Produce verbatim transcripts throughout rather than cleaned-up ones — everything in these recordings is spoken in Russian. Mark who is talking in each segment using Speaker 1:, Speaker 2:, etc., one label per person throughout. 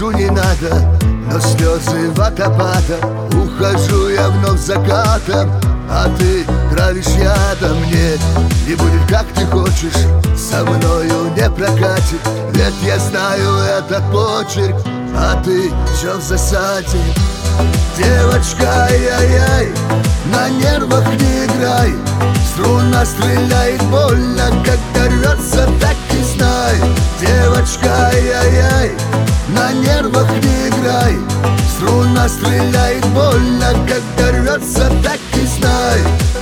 Speaker 1: прошу, не надо, но слезы водопада. Ухожу я вновь закатом, а ты травишь ядом. Нет, не будет, как ты хочешь, со мною не прокатит. Ведь я знаю этот почерк, а ты все в засаде. Девочка, ай-яй-яй, на нервах не играй. Струна стреляет больно, когда рвется, так и знай. Девочка, ай-яй-яй, на нервах не играй. Струна стреляет больно, когда рвется, так и знай.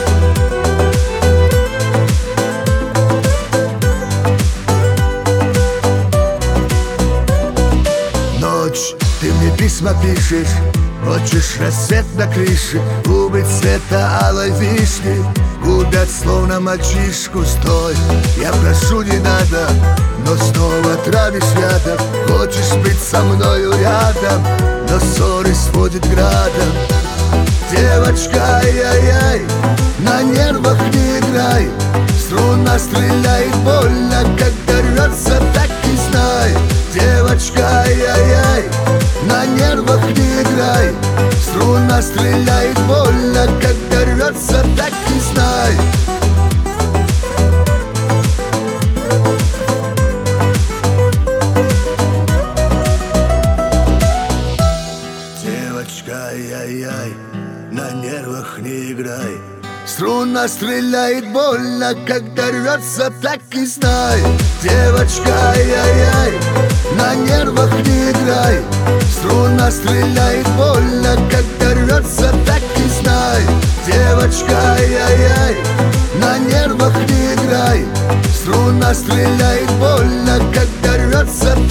Speaker 1: Ночь, ты мне письма пишешь, хочешь рассвет на крыше, губы цвета алой вишни губят словно мальчишку. Стой, я прошу, не надо, но снова травишь ядом. Хочешь быть со мною рядом, но ссоры сводит градом. Девочка, ай-яй-яй, на нервах не играй. Струна стреляет больно, когда рвется, так и знай. Девочка, ай-яй-яй, на нервах не играй. Струна стреляет больно, когда рвется, так и знай. Девочка, ай-яй-яй, на нервах не играй. Струна стреляет больно, когда рвется, так и знай. Девочка, ай-яй-яй, на нервах не играй. Струна стреляет больно, когда рвется, так и знай. Девочка, ай-яй-яй, на нервах не играй. Струна стреляет больно, когда рвется,